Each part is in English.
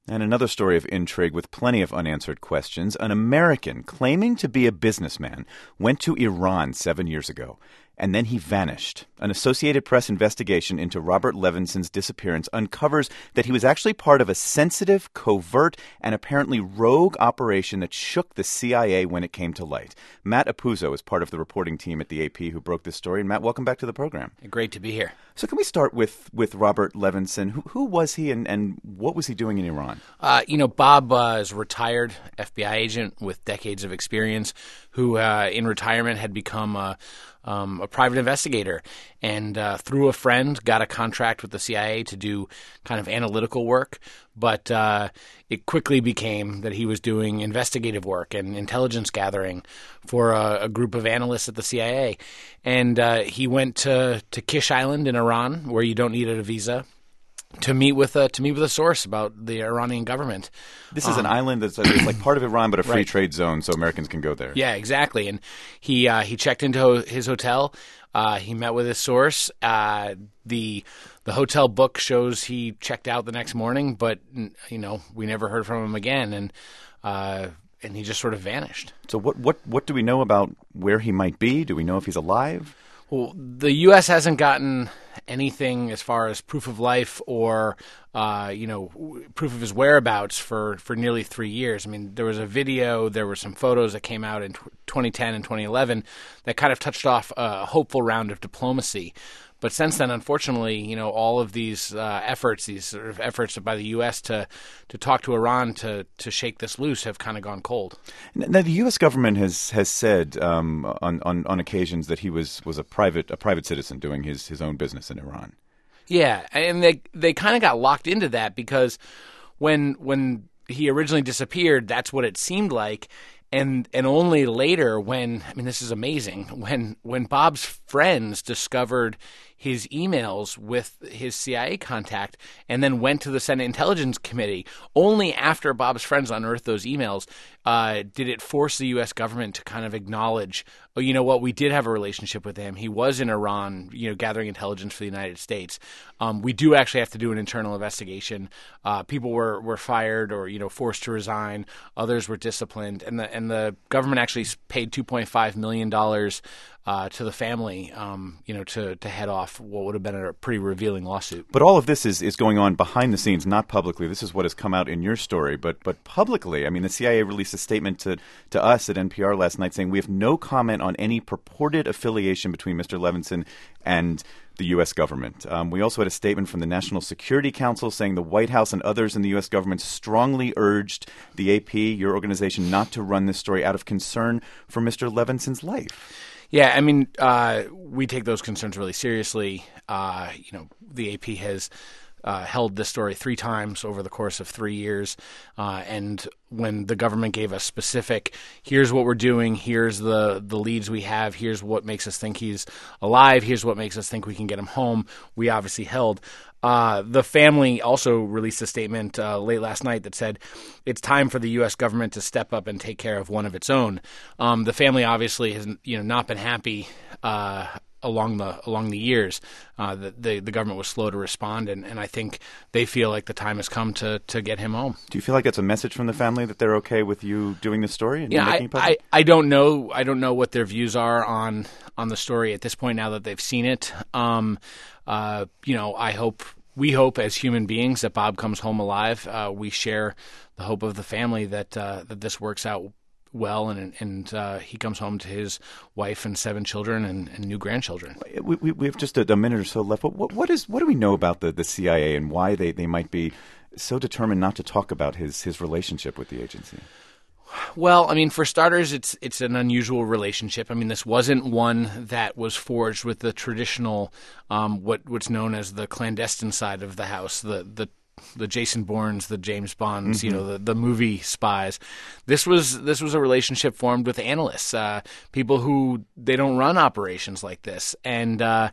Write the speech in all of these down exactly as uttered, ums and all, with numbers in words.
And another story of intrigue with plenty of unanswered questions. An American claiming to be a businessman went to Iran seven years ago, and then he vanished. An Associated Press investigation into Robert Levinson's disappearance uncovers that he was actually part of a sensitive, covert, and apparently rogue operation that shook the C I A when it came to light. Matt Apuzzo is part of the reporting team at the A P who broke this story. And Matt, welcome back to the program. Great to be here. So can we start with, with Robert Levinson? Who, who was he and, and what was he doing in Iran? Uh, you know, Bob uh, is a retired F B I agent with decades of experience who uh, in retirement had become a, um, a private investigator and uh, through a friend got a contract with the C I A to do kind of analytical work. But uh, it quickly became that he was doing investigative work and intelligence gathering for a, a group of analysts at the C I A. And uh, he went to, to Kish Island in Iran, where you don't need a visa, to meet with a to meet with a source about the Iranian government. This is um, an island that's it's like part of Iran, but a free right. trade zone, so Americans can go there. Yeah, exactly. And he uh, he checked into his hotel. Uh, he met with his source. Uh, the the hotel book shows he checked out the next morning, but you know we never heard from him again, and uh, and he just sort of vanished. So what what what do we know about where he might be? Do we know if he's alive? Well, the U S hasn't gotten anything as far as proof of life or, uh, you know, proof of his whereabouts for, for nearly three years. I mean, there was a video, there were some photos that came out in twenty ten and twenty eleven that kind of touched off a hopeful round of diplomacy. But since then, unfortunately, you know, all of these uh, efforts, these sort of efforts by the U S to to talk to Iran to to shake this loose have kind of gone cold. Now, the U S government has has said um, on, on on occasions that he was was a private a private citizen doing his, his own business in Iran. Yeah, and they they kind of got locked into that because when when he originally disappeared, that's what it seemed like. And and only later when, I mean, this is amazing, when when Bob's friends discovered his emails with his C I A contact and then went to the Senate Intelligence Committee, only after Bob's friends unearthed those emails uh, did it force the U S government to kind of acknowledge, oh, you know what, we did have a relationship with him. He was in Iran, you know, gathering intelligence for the United States. Um, we do actually have to do an internal investigation. Uh, people were, were fired or, you know, forced to resign. Others were disciplined. And the and the government actually paid two point five million dollars uh, to the family, um, you know, to, to head off what would have been a pretty revealing lawsuit. But all of this is, is going on behind the scenes, not publicly. This is what has come out in your story. But but publicly, I mean, the C I A released a statement to, to us at N P R last night saying we have no comment on any purported affiliation between Mister Levinson and the U S government. Um, we also had a statement from the National Security Council saying the White House and others in the U S government strongly urged the A P, your organization, not to run this story out of concern for Mister Levinson's life. Yeah, I mean, uh, we take those concerns really seriously. Uh, you know, the A P has uh, held this story three times over the course of three years. Uh, and when the government gave us specific, here's what we're doing, here's the, the leads we have, here's what makes us think he's alive, here's what makes us think we can get him home, we obviously held. Uh, the family also released a statement uh, late last night that said it's time for the U S government to step up and take care of one of its own. Um, the family obviously has, you know, not been happy uh, along the along the years. Uh, the, the the government was slow to respond, and, and I think they feel like the time has come to, to get him home. Do you feel like it's a message from the family that they're okay with you doing this story and yeah, making I, it public? I, I don't know. I don't know what their views are on on the story at this point. Now that they've seen it, um, uh, you know, I hope. We hope as human beings that Bob comes home alive. Uh, we share the hope of the family that uh, that this works out well and and uh, he comes home to his wife and seven children and, and new grandchildren. We, we, we have just a, a minute or so left. What, what is what do we know about the, the C I A and why they, they might be so determined not to talk about his, his relationship with the agency? Well, I mean, for starters, it's it's an unusual relationship. I mean, this wasn't one that was forged with the traditional, um, what what's known as the clandestine side of the house, the the the Jason Bournes, the James Bonds, mm-hmm. you know, the, the movie spies. This was this was a relationship formed with analysts, uh, people who they don't run operations like this, and uh,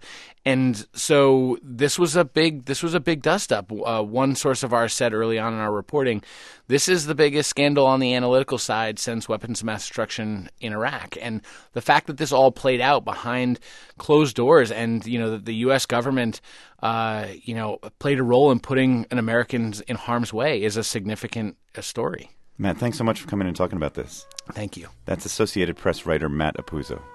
And so this was a big this was a big dust up. Uh, one source of ours said early on in our reporting, this is the biggest scandal on the analytical side since weapons of mass destruction in Iraq. And the fact that this all played out behind closed doors, and you know that the U S government, uh, you know, played a role in putting an Americans in harm's way is a significant uh, story. Matt, thanks so much for coming and talking about this. Thank you. That's Associated Press writer Matt Apuzzo.